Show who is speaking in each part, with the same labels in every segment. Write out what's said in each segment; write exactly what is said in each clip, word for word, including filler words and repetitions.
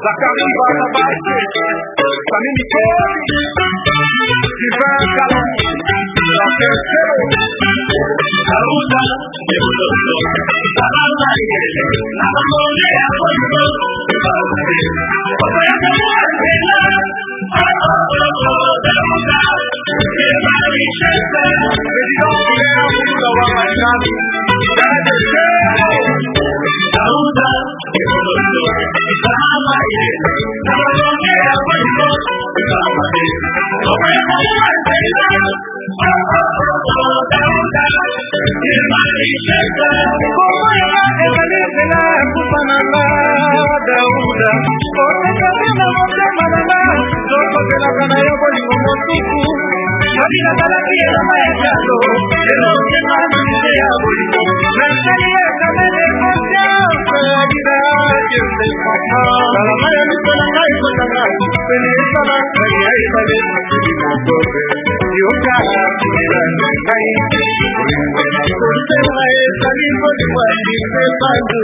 Speaker 1: Zakari Barnabasi, Sami Mikoli, Sylvain Kalou, Jean-Pierre Serre, Saouda, Ebolo, Sarama Yele, Namamone Apoyo, Oya Kamwazela, Apoyo, Daouda, Emari Chese, Président Pierre Moussa Wamakami, Dade Serre, Saouda, Ebolo, Sarama Yele, Namamone Apoyo, Oya Kamwazela, Apoyo, Daouda, Emari Chese, Oya Ebalezela, Kupanamba, Daouda, Otekabina Motemanamba, Zokotela Kanayo Bolingo Motuku, Sabina Talakia Mayakalo, Eloke Mamite ya Bolingo, Mercelia Kamene Conscience, Agida, Jose Papa, Salamaya Nikola Kai Kotanga, Pelisana, Kaya Ibale,Imotobe, Yoka, Ilana Kai, Ulimwena Konsela, Salimbo Diwali, Pepandu,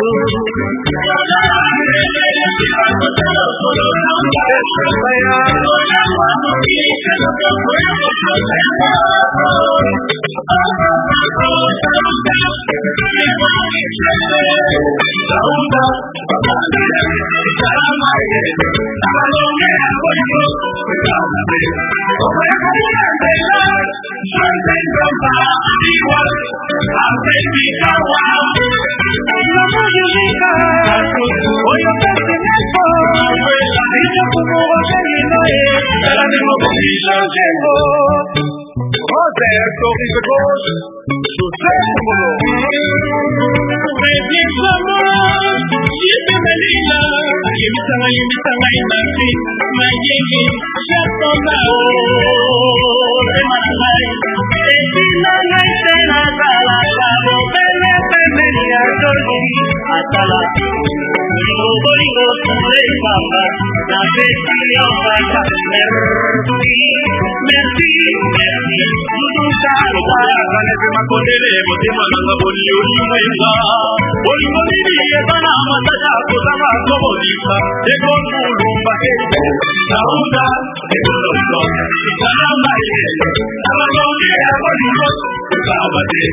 Speaker 1: Roberto Ribegoso, José Moro, Freddy Zamora, Yipe Melina, Yimitanga Yimitanga Imasi, Mayegi, Chatonao, Emanai, Etina Naitena Zala, Pabo, Bele, Bemelia, Joji, Atala, Bolingo, Bolingo, Sule, Papa, Naveti, Opaka, Merci, Merci, Merci, Vanesse Makondele, Motema Nanga Boli, Olimwenga, Olimoni, Ebana, Matata, Kotama, Kobolisa, Ego Mulumba, Sauda, Ego Salama, Salama, Ego Sabate,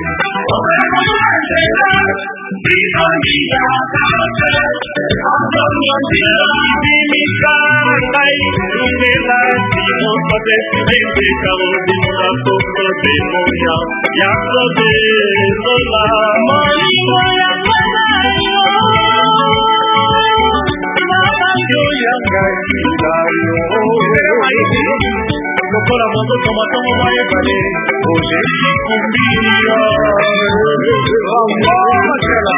Speaker 1: Britannia, Antonio Dimika, Kai, Nela, Timo, Presidente, Carolina, Toto, Demonia, Yasobe, Sola, Maria, Yamanayo, Namayo, Yangai, Lokola moto toma toma bae bale, oje kumbia, Ramon Chela.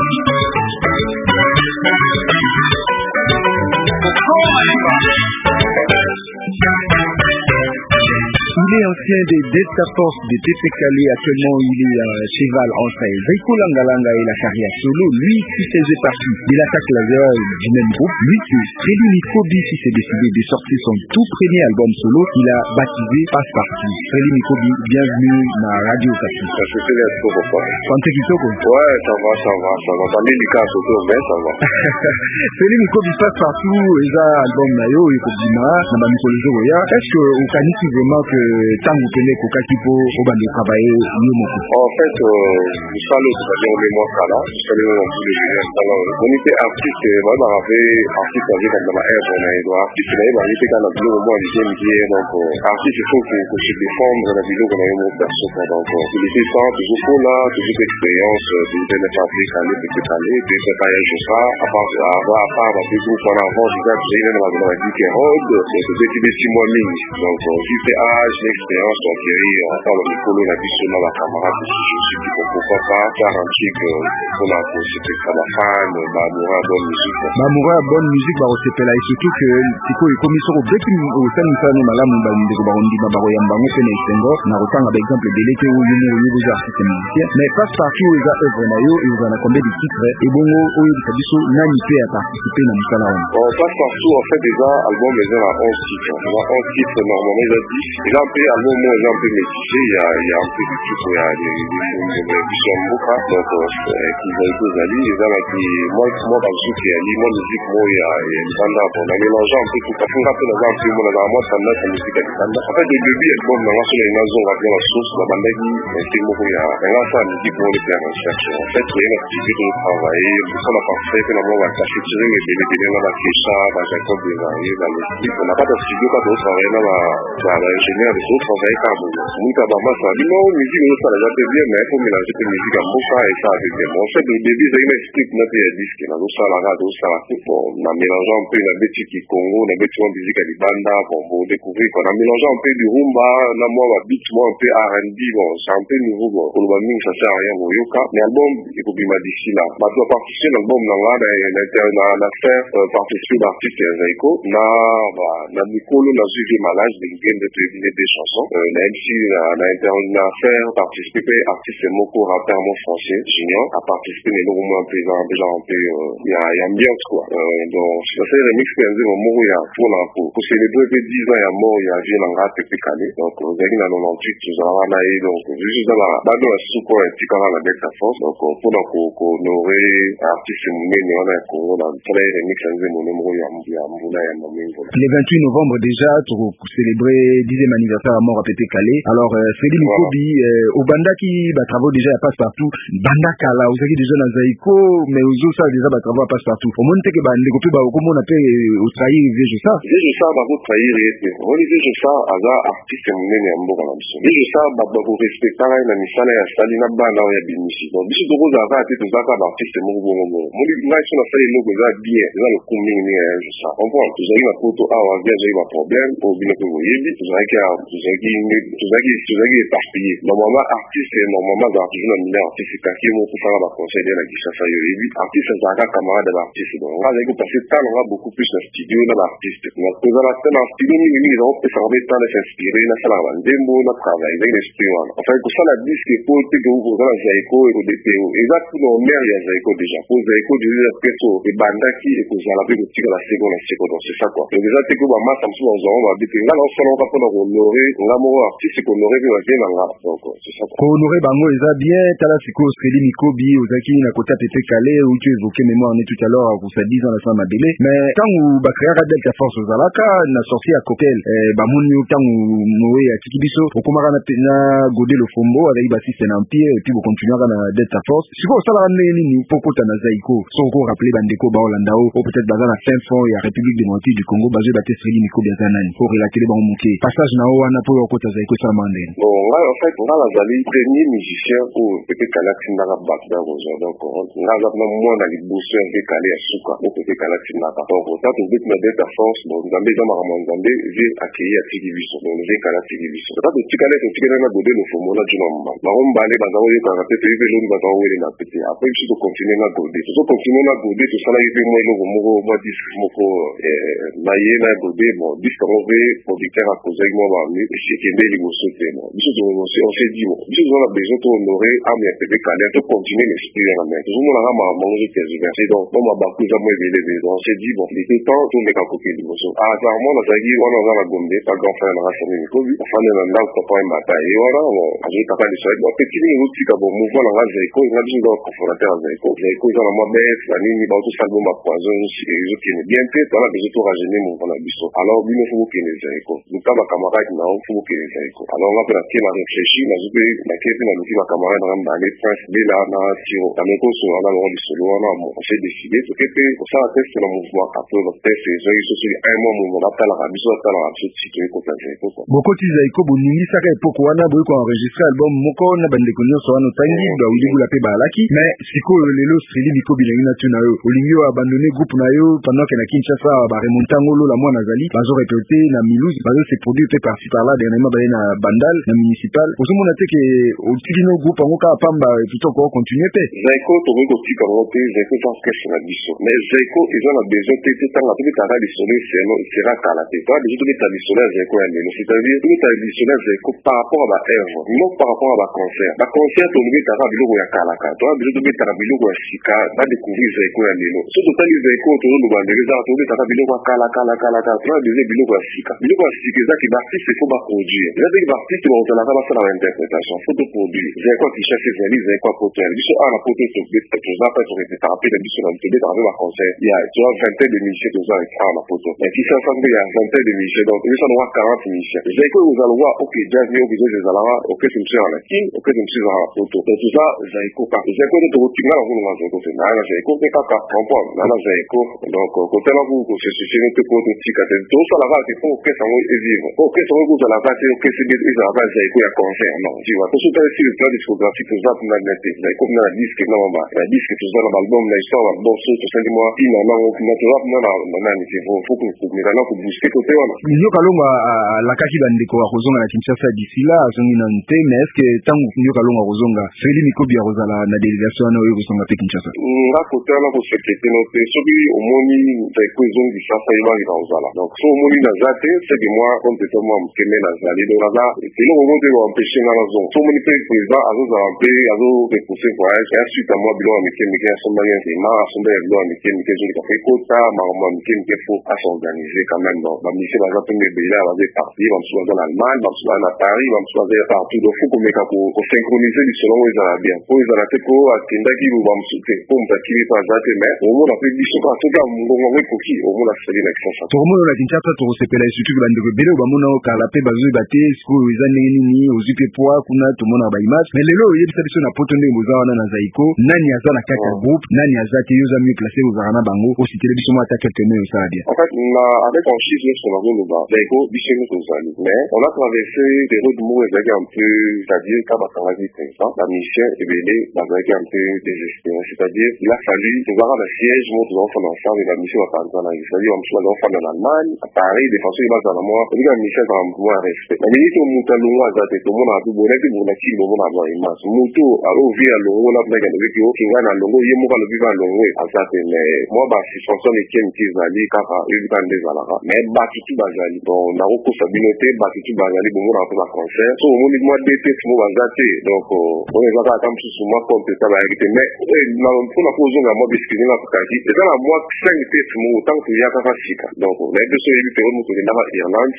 Speaker 2: Il est ancien des Delta Force de T P Calais. Actuellement, il est euh, cheval en treize. Zaiko Langalanga et la carrière solo, lui qui faisait partie de l'attaque laser du même groupe, lui que Freddy Mikobi qui s'est décidé de sortir son tout premier album solo, il a baptisé Passe-Parti. Freddy Mikobi, bienvenue à Radio Kapi.
Speaker 3: Ça se fait bien trop, quoi.
Speaker 2: Santé Kitoko.
Speaker 3: Ouais, ça va, ça va, ça va. Pas médical, surtout, mais ça va.
Speaker 2: Freddy Mikobi Passe-Partout, et ça, album Nayo, et Kobima, Namba Mikolo Zoya. Est-ce que vous connaissez vraiment que tant vous tenez qu'au Kakipo, au bas de travailler,
Speaker 3: en fait, je salue tout à l'heure, mémoire ça là, je salue mon tous les gens, ça là. On était artiste, moi, on avait artiste, on était dans la air, on a eu artiste, là, on était dans la vidéo, au moins, les gens, donc, artiste, il faut que je défende dans la vidéo qu'on a eu mon perso, donc, il était temps, toujours pour là, toujours d'expérience, de mettre en place, aller, peut-être aller, puis c'est pas rien, je sais pas, à part, à part, à part, à plus en avant, je sais que j'ai dans la vidéo, on a dit que Rod, c'était des petits mois mille, donc, j'étais âge, l'expérience, donc, il y a encore le Nicolo, la vie seulement la camarade, je suis dit, pourquoi pas, faire un truc, pour la, c'était à la fin, Mamoura, bonne musique.
Speaker 2: Mamoura, bonne musique, bah, c'est là, et surtout que, c'est quoi, comme ils sont au bec, au sein de famille, madame, on va nous dire, on dit, bah, bah, on va nous faire un extendo, on a autant, par exemple, de l'été où il y a eu des artistes musiciens, mais Passe-Partout, ils ont œuvre naïo, et vous en a combien de titres, et bon, où il y a des choses, n'a ni fait à participer dans le salon.
Speaker 3: Bon, Passe-Partout, en fait, déjà, album, ils ont onze titres. Ils ont onze titres, normalement, ils ont dix. Ils ont fait album, moment eza un peu métisé, il y a il y a un peu de tout pour y aller de Bishambuka donc Kizaiko Zali eza na ki moi moi dans ce qui ali moi musique moi ya banda bon na mélange un peu tout parce qu'on rappelle dans un peu moi dans moi ça m'a ça musique à banda en fait le début album na la sur les zone avec la source la banda qui c'est moi ya la ça musique moi les faire recherche en fait il y a une activité de travailler pour la partie que la moi va cacher tirer les les les dans la ficha dans un code des variés dans les types on n'a pas de studio pas de travailler dans la dans l'ingénieur de tout travailler car bon nous ta maman ça dit non musique ça déjà bien mais faut mélanger la musique à Moussa et ça avec des mots. En fait, au début, j'ai une explique notre disque, là, nous ça, la radio, ça, bon, on a mélangé un peu la bêtise qui Congo, la bêtise en musique à Libanda, bon, pour découvrir, on a mélangé un peu du rumba, là, moi, ma beat, moi, un peu R and B, bon, c'est un peu nouveau, bon, pour le moment, ça sert à rien, bon, yoka, mais l'album, il faut bien d'ici là. Bah, tu as participé à l'album, là, là, on a fait, participer d'artistes à Zaiko, là, bah, la Nicolo, la suivi malade, des games de téléviser des chansons, euh, la M C, on a fait participer artistes Moko, rappeur, mon français, junior, a participé, mais nous, un peu, déjà, un peu, il y a, il y a ambiance, quoi. Euh, donc, c'est ça, remix, que nous avons mort, il y a, pour la, pour, pour célébrer, dix ans, il y a mort, il y a, j'ai l'angra, Pépé Calé. Donc, vous avez dans quatre-vingt-dix-huit, nous avons là, donc, juste dans la, dans la soupe, un petit canal, la bête à force. Donc, pour la, pour honorer, artiste, mais, on a, on a, pour les remix, nous avons mort, il y a, il y a, il y a,
Speaker 2: le vingt-huit novembre, déjà, pour célébrer dixième anniversaire à mort à Pépé Calé. Alors, euh, Freddy Mikobi, euh, au banda qui, bah, travaux déjà, passe partout. Banda Kala, vous avez déjà dans Zaiko, mais aux autres, ça, déjà, bah, travaux passe partout. Au moins, que, bah, les copies, bah, comment on appelle, au trahir, vieux ça?
Speaker 3: Vieux ça, bah, vous trahir, et, on dit vieux ça, à la artiste, et mon en bon, à l'absolu. Vieux ça, bah, vous respectez, là, la mission, là, Stalina, bah, là, il y a des missions. Donc, bisu de rose, à la tête, aux arts, artiste, mon bon, mon bon. Mon livre, là, ils sont à faire les logos, là, bien, là, le combien, là, je sais. On voit, vous avez ma photo, ah, on vient, j'ai eu un problème, au bien que vous voyez, vous avez qu'à, vous avez qu'à, vous avez qu'à, vous avez qu'à éparpillé. Normalement, artiste, et normalement, dans toujours un milliard artiste, c'est qu'à qui, mon pour faire la conseil de la guiche, ça y est, artiste, c'est un camarade de l'artiste. Donc, on va dire que parce que tant, on a beaucoup plus de studio dans l'artiste. Donc, vous avez la en studio, ils ont pu faire des temps de s'inspirer, la salle à démo, la travail, les esprit, enfin, pour ça, la disque, et pour que vous vous avez Zaiko et au D P O. Exactement, mais il y a Zaiko déjà. Pour Zaiko, du Peso, et Bandaki, et que vous avez le tir à la seconde, la seconde, donc c'est ça, quoi. Donc, déjà, c'est que ma masse, ça me souvient, on va dire que là, on s'en va pour honorer, l'amour artiste, qu'on aurait vu, on va donc, c'est ça, quoi.
Speaker 2: Honorer, bango, ils a bien, t'as Siko, Freddy Mikobi, Ozaki, Nakota, Pépé Calé, où tu évoquais mémoire, on est tout à l'heure, vous savez, dix ans, la femme à Bélé. Mais, quand vous, bah, créer à Delta Force aux Alaka, n'a sorti à Coquel, eh, bah, mon, quand vous, Noé, à Tikibiso, au Kumara, na, Godé, le Fombo, avec Bassis, c'est un empire, et puis vous continuez à la Delta Force. Si vous, ça va ramener, ni, Poko, Tana, Zaiko, sans encore rappeler, Bandeko, Baolandao, ou peut-être, Bazan, à Saint-Fond, et à République démocratique du Congo, basé, Baté, Freddy Mikobi, à Zanani, pour relater les Bamouké. Passage, Nao, Anapo, Okota, Zaiko, Salamandé.
Speaker 3: Bon, là, en fait, on a la Zali, premier musicien pour Pépé Kalati, Nara, Bakda, Rosa, donc, on a moins dans les bosseurs, des Calé, à Souka, pour Pépé Kalati, Nara, donc, on a tout de suite, Delta Force, donc, Zambé, Zamaramon, Zambé, j'ai accueilli à Tigibiso, donc, j'ai Kalati, Tigibiso. C'est pas de Tikalé, c'est Tikalé, on a godé le Fomo, là, du nom, bah, on va aller, bah, on va aller, bah, peut-être, il veut, bah, on va aller, là, peut-être. Après, il faut continuer à godé. Il faut continuer à godé, tout ça, là, il fait, moi, le Momo, moi, disque, Moko, Maïe, là, godé, bon, disque, on va, producteur à causer, moi, bah, mais, c'est qu'il y a des choses, bon. On s'est dit, bon, si on a besoin d'honorer, ah, mais, Pépé Kalé, de continuer l'expérience, là, mais, tout le monde a ma manger, c'est donc, on m'a battu, ça, moi, on s'est dit, bon, il était temps, tout le monde a coupé, ah, clairement, on a dit, on a la gomme, pas grand frère, on a fait une copie, enfin, on a là, on peut pas une bataille, et voilà, bon, j'ai capable de faire, bon, petit, mais, aussi, bon, mouvement, on a Zaiko, on a dit, donc, confondateur à Zaiko, Zaiko, ils ont la mauvaise, la ligne, ils ont tout ça, bon, ma poison, et les autres qui est bien fait, on a besoin de rajeunir, mon frère, alors, lui, il faut qu'il ait Zaiko, nous, pas ma camarade, non, il faut qu'il ait Zaiko, alors, on a fait la tête, on a réfléchi, on a joué, la tête, on a dit, ma camarade, on a balé, prince, Béla, on a tiré, on a mis sur, on a le rôle du solo, on a, on s'est décidé, c'est que, pour ça, la tête, c'est le mouvement, après, le test, c'est, ils sont sur un mois, mon frère, on a la biso, on a la biso, si tu veux, contre Zaiko, quoi.
Speaker 2: Beaucoup de Zaiko, Boningi, ça, epoko, on a beaucoup enregistré album, Moko, on a bandé connu, sur un autre livre, où il vous l'appelle Balaki, mais, Siko, le lo, Freddy Mikobi, il y a une tuna, Olingio a abandonné groupe nayo, pendant qu'il y a Kinshasa, bah, remontangolo, la moi, Nazali, bazo répété, na Milouz, bazo s'est produit, fait par-ci par-là, dernièrement, bah, na Bandal, na municipal. Pour ce monde, on a que, au Tigino groupe, en Oka, Pamba, tout encore continuer, peut.
Speaker 3: Zaiko, tu veux que tu commentes, Zaiko, tu as ce sur la biso. Mais Zaiko, ils ont la besoin, tu sais, t'as la petite arrêt du soleil, c'est rare qu'à la tête. Tu as besoin de mettre du soleil, Zaiko, c'est-à-dire, tu mets du soleil, Zaiko, par rapport à la herbe, non par rapport à la concert. La concert, tu mets ta rabilo, ou ya kalaka. Tu as besoin de mettre ta rabilo, ou ya sika, va découvrir Zaiko, ya lelo. Si tu as les Zaiko, tu veux le bandé, tu as besoin de ta rabilo, ou ya kalaka, kalaka, tu as besoin de bilo, ou ya sika. Bilo, ou ya sika, ça qui va, si c'est faut, bah, produire eza ndenge baartiste bakozalaka basala bainterprétation photoproduire ezali kwa kishasa ezali ezali kwa poto ya biso awa na poto toza mpe torepetaka mpe na biso na tobetaka mpe baconcert ya toa vingtaine de musicien toza awa na poto na kishasa mpe ya vingtaine de musicien donc ezosala lokwa quarante musicien ezali ko kozala lokwa ok jazz ni okizozi ezalaka orchestre mosusu ezala na kin orchestre mosusu ezala na poto donc toza zaiko kaka ezali ko te tokotinga nango longa zaiko te naa na zaiko mpe kaka comprendre naa na zaiko donc kotala ku kosesesine te po totika te tosalaka te po orchestre yango evivre po orchestre yango ekozalaka te orchestre ezalaka zaiko ya concert non tu vois toso tala sur le plan discographie toza kuna nete zaiko kuna na disque na mama na disque toza na album na histoire album so tosali mwa tina nango kuna toza kuna na nani te faut faut kumeka na kubooster côté wana
Speaker 2: Nio Kalonga lakaki bandeko ya kozonga na Kinshasa d'ici là azongi na nte mais est-ce que tango Nio Kalonga kozonga Fredi Mikobi akozala na délégation wana oyo kozonga pe Kinshasa
Speaker 3: nga kotala kosekete no te soki omoni zaiko ezongi sasa ebaki na ozala donc so omoni naza te seke mwa kompeta mwa mokeme nazali donc naza eloko ngo te baempeshe nga nazonga so omoni mpe président azozala mpe azorepousse voyage ya suite ya mwa biloko ya mike mike asombaki nsima asombaki biloko ya mike mike ezolika mpe ekota makambo ya mike mike fo asorganize quand même donc bamisie baza mpe mebele baza parti bamosusu baza na allemagne bamosusu baza na paris bamosusu baza ya partout donc fo komeka kosynchronize lisolo ngo ezala bien po ezala te ko atindaki bamosusu te po moto akili mpe aza te mais omona mpe biso kaka soki mongongo yango ekoki omona sali na Kinshasa
Speaker 2: tokomona na Kinshasa tokosepela surtout bandeko ebele bamona okala mpe bazoyeba te sikoyo eza ndenge nini ozwi mpe poi kuna tomona baimage mais lelo oyebisa biso na poto ndenge boza wana na zaiko nani aza na kati ya groupe nani aza te yo oza mieux placé kozala na bango ositele biso mwa ata quelque mai osala bien
Speaker 3: en fait na avec en chiffre nyonso nazoloba zaiko biso nyonso ozali mais on a traversé des routes moko ezalaki un peu c'est-à-dire ka basangaki présent bamisien ebele bazalaki un peu désespéré c'est-à-dire il a fallu tozalaka na siège moko tozakofanda ensemble et bamisien bapanzana c'est-à-dire bamosusu bazakofanda na allemagne à paris de façon ebazala mwa olinga bamisien azala mwa respect na miniti omutu alongo aza te tomona tu bonaki bonaki bomona azwa image motu alovi alongo napinaki alobiki okinga na longo ye moko alobi ba alongo aza te mais mwa basuspension mike mike ezali kaka eyebika nde ezalaka mais bato tu bazali bon nakokosa bino te bato tu bazali bomonaka mpe baconcert so omoni mwa detete mo baza te donc oyo eza kaka mosusu mwa kompeta bayaki te mais mpona po ozonga mwa biskini na kokaki eza na mwa cinq tete mo ntango toya kaka sika donc nayebi biso oyebi pe oyo moto okendaka irlande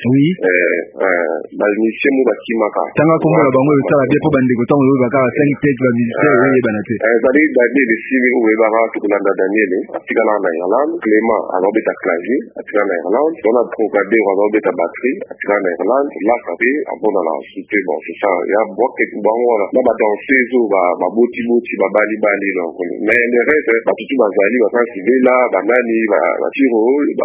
Speaker 3: bamisie mo bakimaka
Speaker 2: tanga komona bango ezala bien mpo bandeko ntango oyeba kaka cinq tete bamusicien oyebana te
Speaker 3: ezali daniel esili oyebaka tokolanda daniel atikala na irlande clément azobeta clavier atikala na irlande wana trocader azobeta batterie atikala na irlande lasa pe abona na sute bon c'est ça ya bango wana na badanseuse oyo babotiboti babalibali donc mais le reste batutu bazali bakansi vela banani batiro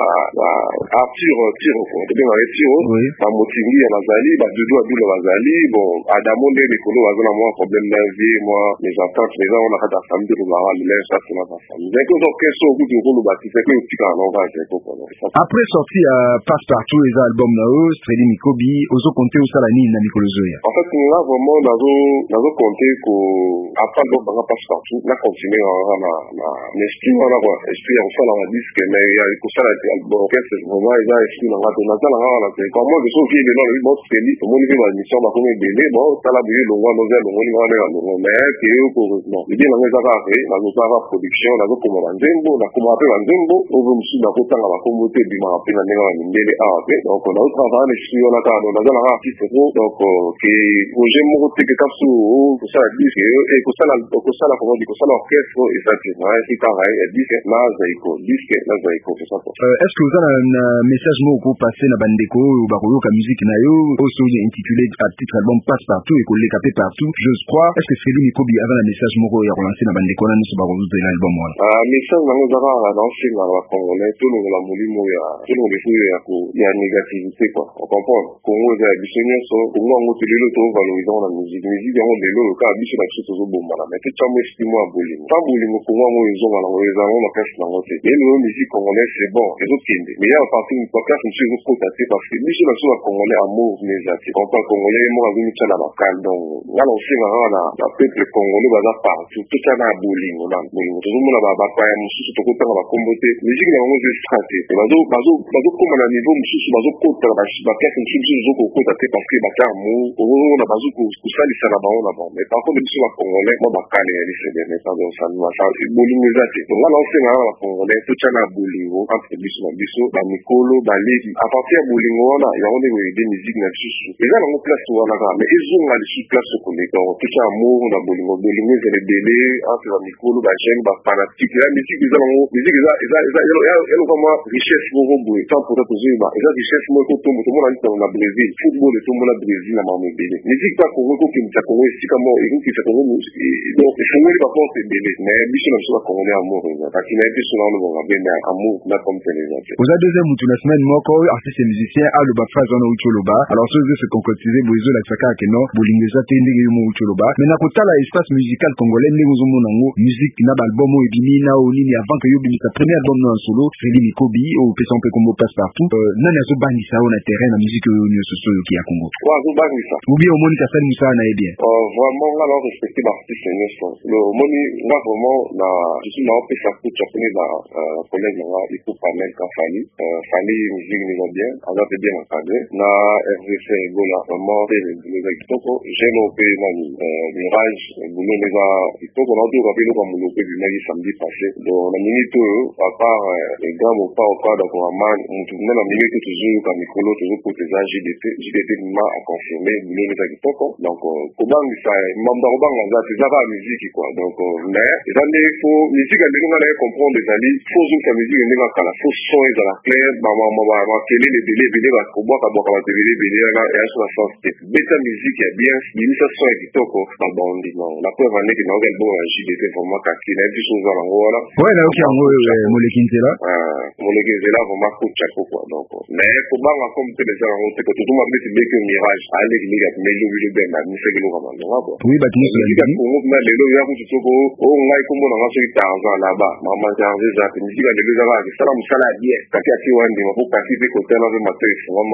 Speaker 3: arthur tiro tobengaka tiro bamotingi ya bazali badudu adula bazali bon adamo nde likolo baza na mwa problème na vie mwa mes attentes mais eza wana kata famille te kozala lelin ça c'est notre famille mais kozo keso okuti okoloba ti c'est que otikala na oka zeko kono
Speaker 2: après sorti ya passe partout eza album na yo Fredi Mikobi ozo compter osala nini na mikolo zoya
Speaker 3: en fait nga vraiment nazo nazo compter ko après album banga passe partout na continuer wana na na esprit wana quoi esprit ya kosala na disque mais ya kosala album orchestre vraiment eza esprit na ngato nazala nga wana te kwa moi je suis vieux non le bon Fredi omoni pe ba mission ba komi bele bon tala buye longwa noza longwa ni wana longwa mais que yo ko non idée na ngeza ka fe na ngeza production na ko koma nzembo na koma pe nzembo ozo musu na ko tanga ba kombo te bima pe na nenga ni mbele a pe donc on a travaillé na esprit wana ka donc nazala nga artiste ko donc que projet moko te que kapsu ko sala disque et ko sala ko sala comment dire ko sala orchestre exactement c'est pareil et disque na zaiko disque na zaiko c'est ça
Speaker 2: est-ce que vous avez un message moko passer na bandeko ba koyoka musique na yo aussi intitulé à titre album passe partout et collé capé partout je crois est-ce que Fredi Mikobi avait un message moko ya relancer na bandeko na niso ba kozuza l'album wana
Speaker 3: ah message na ngeza ka na nshinga ba congolais tout le molimo ya tout le defu ya ko ya négativité quoi on comprend Congo za bisonyo so Congo ngo telelo to valoriser na musique musique yango lelo ka biso na kiso zo bomba na mais tchamo estimo aboli pas boli ngo Congo ngo ezo ngala ngo eza ngo na casse na ngote et le musique congolais c'est bon ezo kende mais ya parti une podcast monsieur zo ko tater parce que biso na so congolais amour les artistes on parle congolais mo azu ni tchala bakal donc ngala nshinga na na peuple congolais baza partout tout ça na boli ngo na bolingo zo mona ba ba pa mususu to ko tanga ba kombote musique na ngo ze straté bazo bazo bazo koma na niveau mususu bazo kota ba ba pièce mususu zo ko kota te parce que ba tamu o na bazo ko kusalisa na bango na bango mais par contre biso ba congolais mo ba kale ya lisede mais ça donc ça nous a ça bolingo ezate donc ngala nshinga na ba congolais tout ça na bolingo entre biso na biso ba mikolo ba leki à partir ya bolingo wana yango nde ko aider musique musique na biso eza nango place wana kaka mais ezonga lisusu place koleka totya amour na bolingo bolingo ezala ebele entre bamikolo bagene bafanatique ya musique eza nango musique eza lokama richesse moko boye tant pourtant tozoyeba eza richesse moko tombo tomona ntango na Brésil football etombola Brésil na mama ebele musique ta Congo ekokimisa Congo esika mo ekokimisa Congo donc efungoli baporte ebele mais biso na biso bakongolais amour eza kasi na biso na olobonga bene amour na comme tel eza te
Speaker 2: oza deuxième mutu na semaine moko artiste musicien aloba phrase wana uti oloba alors so ozo se concrétiser boye ezolakisaka kaka no bolingo eza te ndenge yo mo uti oloba mais na kotala espace musical congolais ndenge ozomona yango musique na baalbum oyo ebimi na oyo nini avant que yo obimisa premier album na solo Fredi Mikobi oyo opesa mpe kombo passe partout nani azobangisa oyo na terrain na musique oyo nyonso so oyoki ya Congo
Speaker 3: azobangisa
Speaker 2: obi omoni kasali mosala na ye bien
Speaker 3: vraiment nga na respecte baartiste nyonso omoni nga vraiment na jesu na opesa coup chapone na collègue na nga iko Pamel Kafali Fali musique neza bien aza pe bien encadré na R V C Ebola vraiment pe neza kitoko jeno pe nani Mirage boulot neza kitoko na otoka pe loka molo pe bimaki samedi passé donc na minute oyo à part les grands mots pas au pas d'accord man mutu na na minute toujours ka mikolo toujours poteza J D T J D T ma a confirmé boulot neza kitoko donc kobanga ça mamba kobanga za c'est ça la musique quoi donc mais ça ne faut musique elle nous allait comprendre les amis faut une sa musique n'est pas la faut son et la clair maman maman maman quel est le délai délai va koboa ka boka ba délai délai là et sur la sens beta musique est bien il ça son kitoko na bondi non la preuve en est que dans quel bon J D T vraiment ka qui n'a plus chose dans voilà
Speaker 2: ouais là OK en gros molekinzela
Speaker 3: ah molekinzela vraiment coup chapeau quoi donc mais kobanga comme que les gens ont que tout le monde met bien que mirage aller il y a mais le le ben mais c'est que le vraiment quoi
Speaker 2: oui bah tu sais
Speaker 3: musique pour nous mais le ya ku tsoko o ngai ko mona ngaso itanza là-bas mama janze za musique de le za ça la musala bien kati ati wandi mapo kati pe côté là de matrice vraiment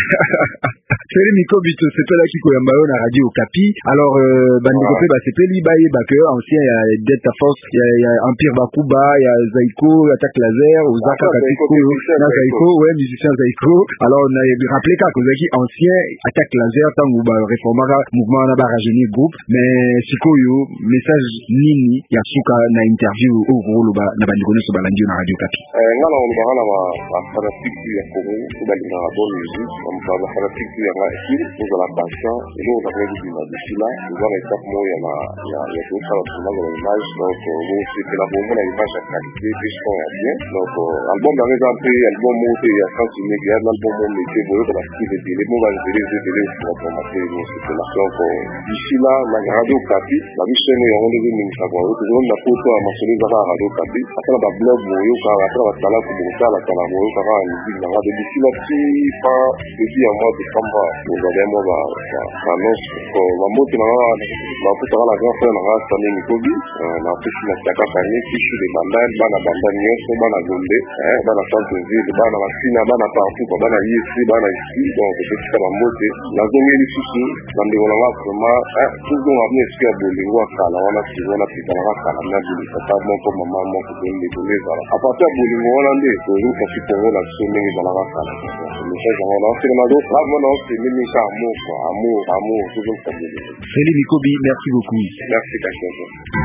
Speaker 2: Fredi Mikobi to sepela ki koyamba yo na radio Okapi alors bandeko pe ba sepeli ba ye ba que ancien ya Delta Force ya ya Empire Bakuba ya Zaiko attaque laser Ozaka Katiko na Zaiko ouais musicien Zaiko alors na rappeler ka kozaki ancien attaque laser tangu ba reformara mouvement na ba rajeunir groupe mais sikoyo message nini ya suka na interview au rolo ba na bandeko so balandi na radio Okapi
Speaker 3: eh ngala on ba na ba fanatique ya Congo ko balandi na bonne musique on ba la fanatique ya la équipe nous la passion et nous on a prévu du d'ici là nous voir étape moi ya la ya ya tout ça sur l'image donc vous c'est que la bonne la image à qualité puis son ya bien donc album dans les entrées album monté ya sans immédiat l'album monté vous de la style de les mots va les les les pour formater nous c'est là donc d'ici là la radio Okapi la mission est on devait nous savoir toujours la photo à mentionner dans la radio Okapi après la blog moyo car après la sala pour ça la sala moyo car la musique dans la d'ici là qui pas depuis un mois de décembre vous avez moi va annonce va monter dans la va pour la grand frère dans la Fredi Mikobi na pesi na chaka kani kishi de bandane bana bandane nyonso bana gombe eh bana centre-ville bana masina bana partout bana yesi bana ici donc petit ka mbote la zone ni susu bande wala wa vraiment eh tout on a bien sûr bolingo kala wana si wana pitana kala na boli tata mon ko mama mon ko de donner ça à partir bolingo wana nde to ru ka si pongo la sone ni bala kala le fait on a fait na do là maintenant c'est même ça amour quoi amour amour toujours ça
Speaker 2: Fredi Mikobi merci beaucoup
Speaker 3: merci Kachako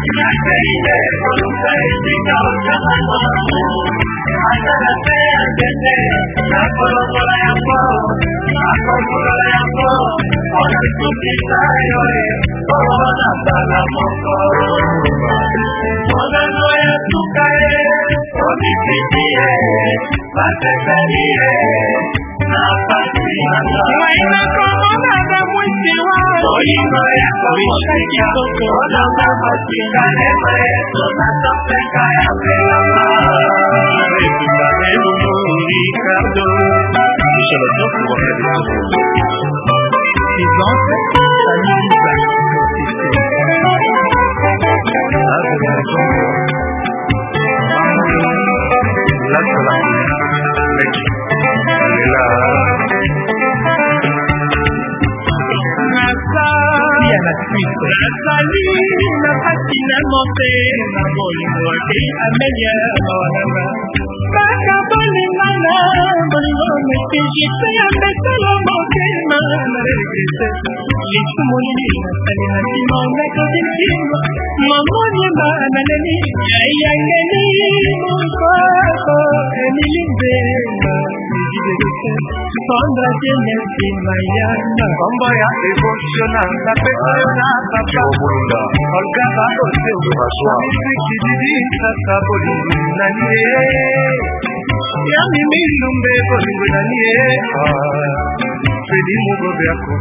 Speaker 1: Nazali na pasi na mote na bolingo ake amelia kaka bolingana bolingo mepejite ya peselo motema na regrese lisumoli nasali na nsima omekodinkima mamonyema naneni yayangeni mokoko emilimbenga Fidélité, Sandra Jenesi Mayana, Kombo ya Devotional, la Pesona Papa, Olga Babote, Miziki Didi, Sasa Bolingo Nanie, Yami Milumbe Bolingo Nanie, Feli Mugobe Ako,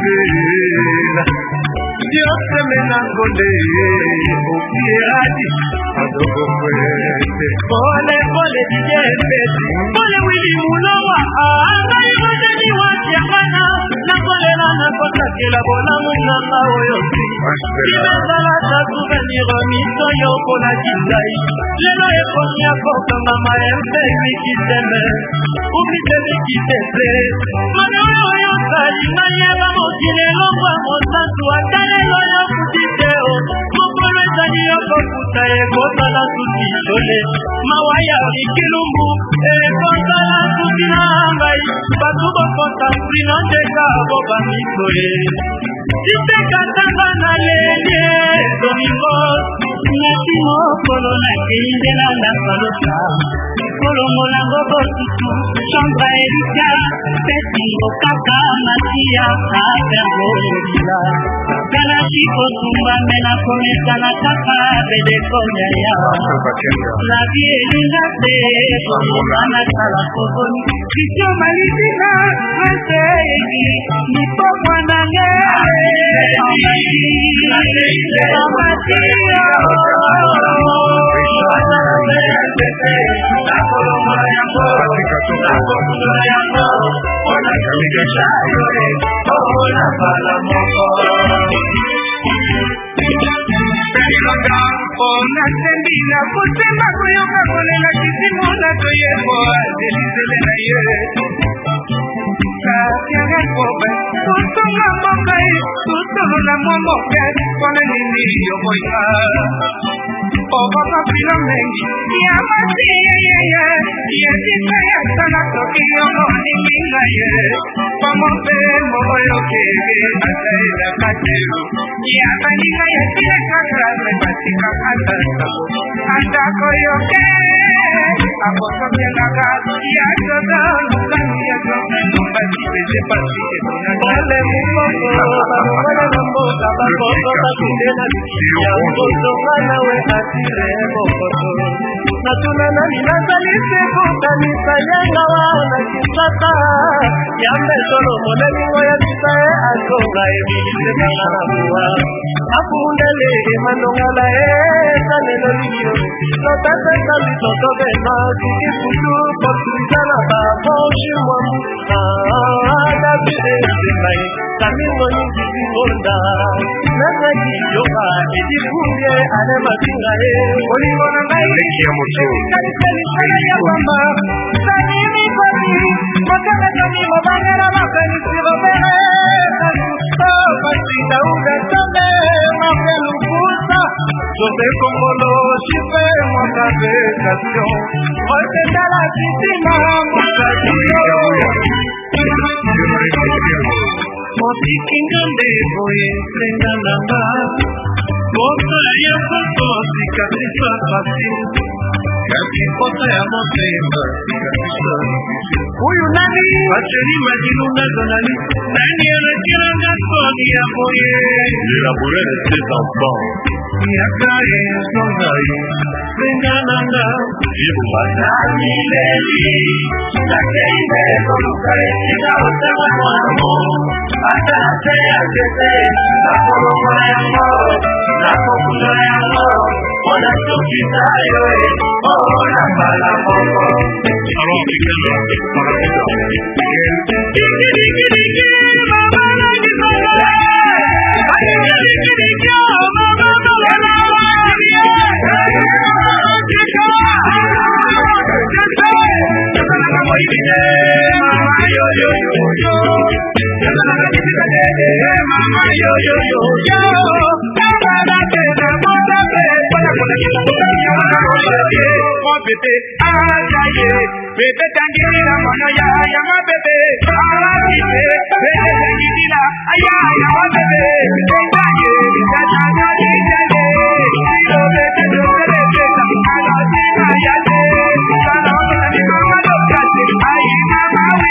Speaker 1: Dios me nangole, Opiadi, Adogo Kwete, Pole Pole Dijete, Pole Wili Mulowa, Anga Yode ni Watiakana, Nakole na Nakota Kila Bona Munganga Oyosi, Imezala Takuga ni Romito Yoko na Jindai, Lelo Ekoni Yako Kama Maembe Mikiteme, Umiteme Kitete, Mane Oyo Sali Nanyeva Mokine Longwa Mosantu Atale Loyo Kutiteo, Mokolo Zani Yoko Kutae Kota la Tuti Shole, Mawaya Ikilumbu, Ekota la Tuti Nambai, Batubo Kota Sinandeka Boba Mitoe, Site Katanga na Lele, Domingos, Natimo Kolo na Keindela na Salota, Kolo Molango Botutu, Chambra Erika, Petingo Kaka Matia, Kaka Gorila, Kanachi Kotumba Mena Komesa na Kaka, Bede Konya ya, La Vie Linda Se, Komana Kala Kogoni, Kisho Malitina, Rase Egi, Nipo Kwanange, Ona sendina kutemba kuyoka kolela kisimu na toyebo azelizele na ye Katiage kobe Tutunga mokai Tutulu na momoke Kone nini yoboika Oboko pino mengi Yamasi ye ye ye Yesita ya sana toki yomo Ninginga ye Pamope moyo kege Asaila katero Yabaninga ye tile kakra Mebatika kata Andako yoke Aposo kenaka Yajoda Nukani yajoda Numbati beze pasi Ebuna Kale mukoko Barumana namboka Bakoko Bakindena Yambozo Kana we atire Bokoto Natuna nani nazalise Kukanisa yenga wana kisata Yambe solo moneni Ngoya bisae Akonga Emilise Kangana Mwa Apundele Emanongala Ekanelo Liyo Notase Kami Toto Bema Kiki Putu Portuizana Baboshi Mwamu Ada Bide Semai Kami Ngoni Kiki Monda Nasa Kiyoka Edi Kunye Ane Matinga E Olingo Nangai Lekia Moto Kaliseli Kaya Ya Mama Sanimi Kodi Motaka Kami Mobangera Makani Sirobere Kalusto Pasita Uga Tome Makelu Kusa Jose Kongolo Shipe Mokabe Kasyon Ote Dala Sitima Mokadiyo Motikingande Boye Senganamba Kota ya Koto Sikatisa Pasi Kasi kota ya Motema Sikatisa Huyu nani Bacheri Majinuna Zonali Nani Anakiranga Kodi ya Boye Il a bourré de ses enfants Yakae Zongai Sengananga Yipatani Leli Nakeime Kolukae Sina Otama Mwamo Atase Atese Nakolomo Yango Nakokulo Yango Ona Chokita Yoe Ona Bala Moko Alors Kikala Digi Digi Digi Mama Nagi Mama Digi Digi Digi Mama Bebe, ajaye, bebe tangiri la mono ya ya ma bebe, ajaye, bebe tangiri la aya ya ma bebe, ajaye, ajaye, ajaye, lo bebe lo bebe bebe, alo sina ya de, alo sina ni kama lo kate, ayi mama